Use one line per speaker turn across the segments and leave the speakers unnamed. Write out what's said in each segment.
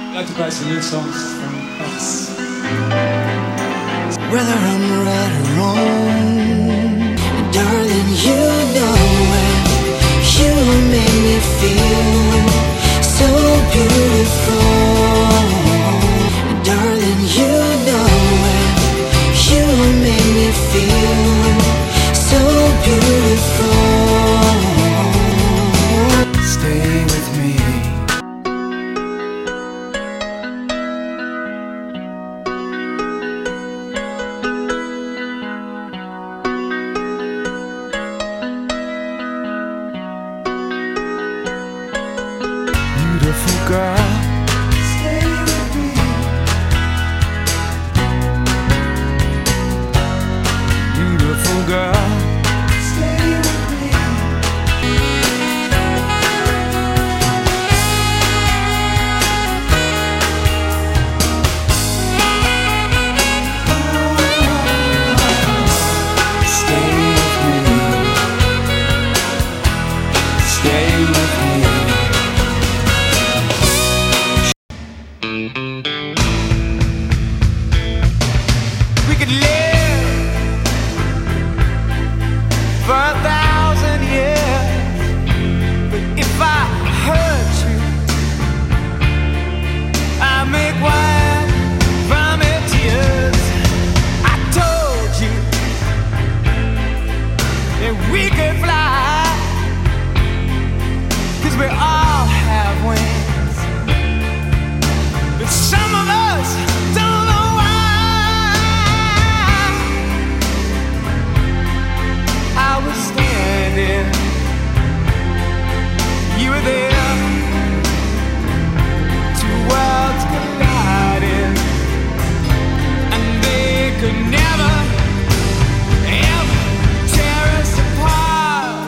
I'd like to play some new songs from us.
Whether I'm right or wrong, darling, you know it. You make me feel so beautiful. Darling, you know it. You make me feel so beautiful. Stay with me. Beautiful girl, stay with me. Beautiful girl, stay with me. Stay with me. Stay with me. We could live for 1,000 years, but if I hurt you, I make wine from your tears. I told you that we could fly, 'cause we all have wings, but some of us don't know why. I was standing, you were there, two worlds colliding, and they could never, ever tear us apart.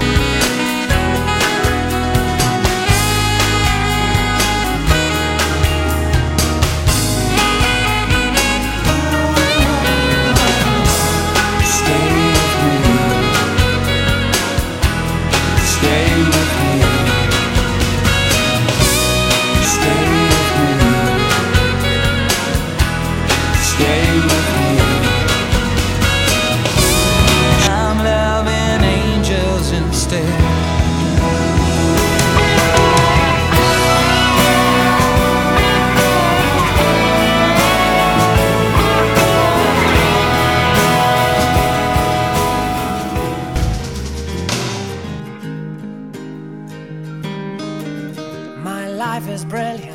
Stay with me. Stay with me. Stay with me. Stay with me. I'm loving angels instead. My life is brilliant.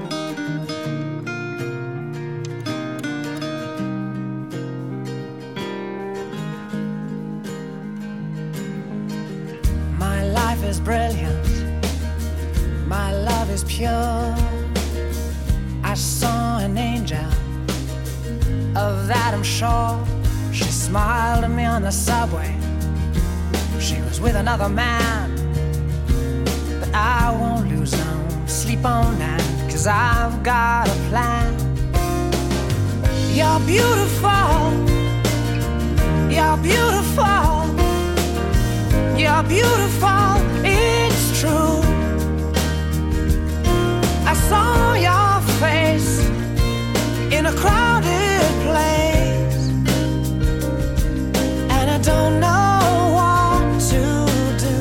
My life is brilliant. My love is pure. I saw an angel, of that I'm sure. She smiled at me on the subway. She was with another man, but I won't lose no sleep on that, 'cause I've got a plan. You're beautiful. You're beautiful. You're beautiful. It's true. I saw your face in a crowded place, and I don't know what to do,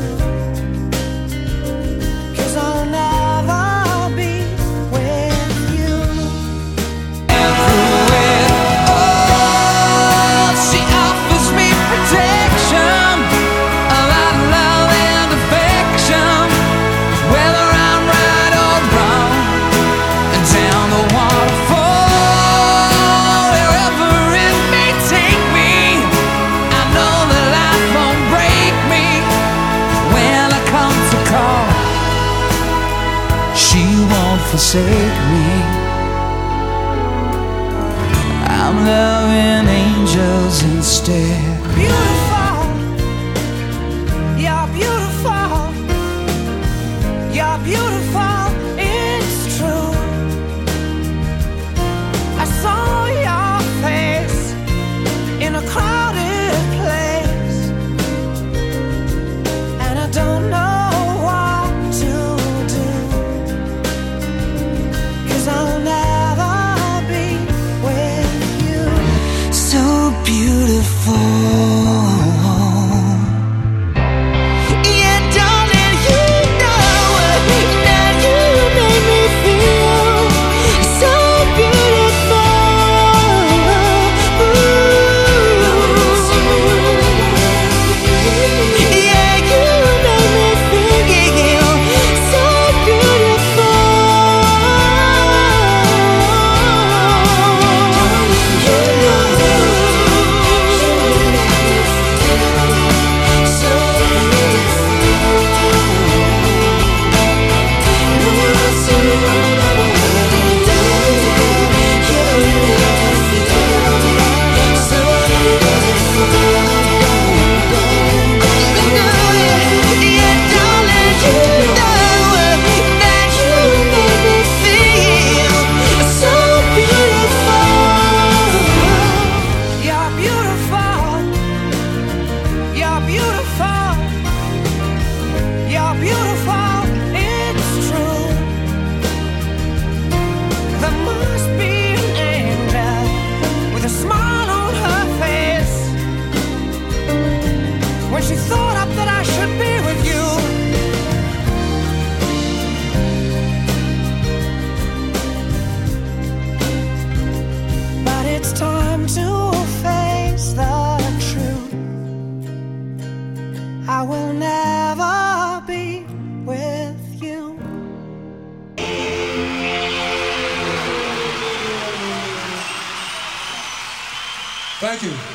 'cause I'll never be with you. Through it all, she offers me protection, a lot of love and affection, whether I'm right or wrong, and down the waterfall, wherever it may take me. I know that life won't break me when I come to call. She won't forsake me. I'm loving angels instead. Beautiful. You're beautiful. You're beautiful. It's true. I saw your face in a crowded place, and I don't know what to do, 'cause I'll never
Thank you.